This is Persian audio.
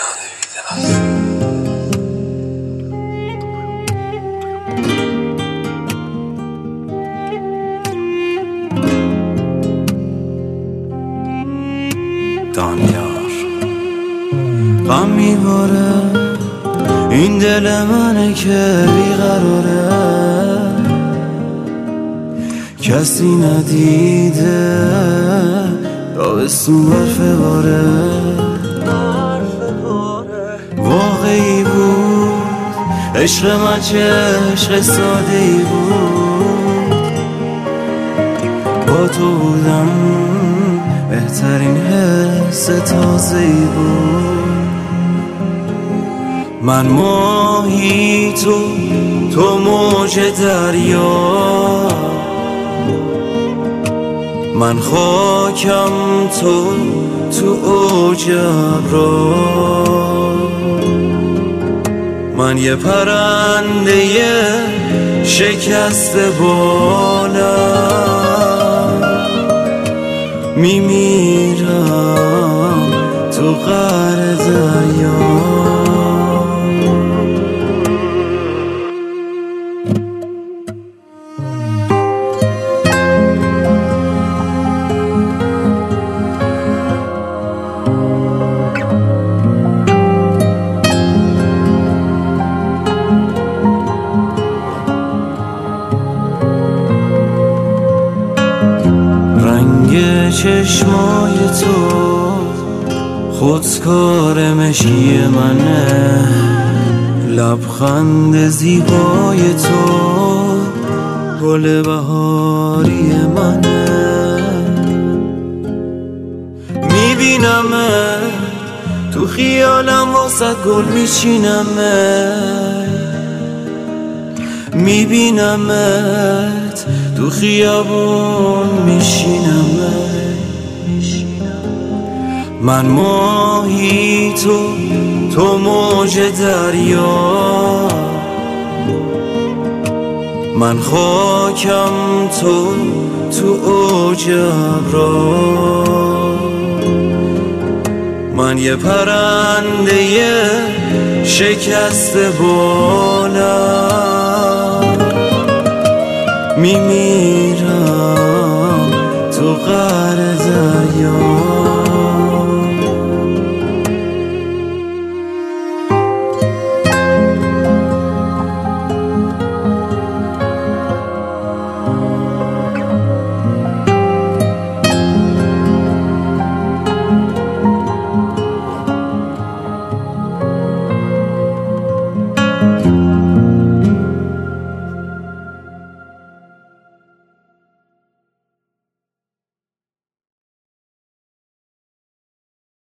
دانیار غم میباره این دل منه که بیقراره، کسی ندیده تابستون برفه باره. واقعی بود عشق من، چه عشق ساده ای بود. با تو بودم بهترین حس تازه ای بود. من ماهی تو موج دریا، من خاکم تو اوج ابرار. من یه پرنده شکسته بالم، میمیرم تو قعر دریا. رنگ چشمای تو خودکار مشکی منه، لبخند زیبای تو گل بهاری منه. میبینمه تو خیالم واسه گل میچینمه، میبینمت تو خیابون میشینمه. من ماهی تو موج دریا، من خاکم تو اوج ابرار. من یه پرنده شکسته بالم، میمیرم تو قعر دریا.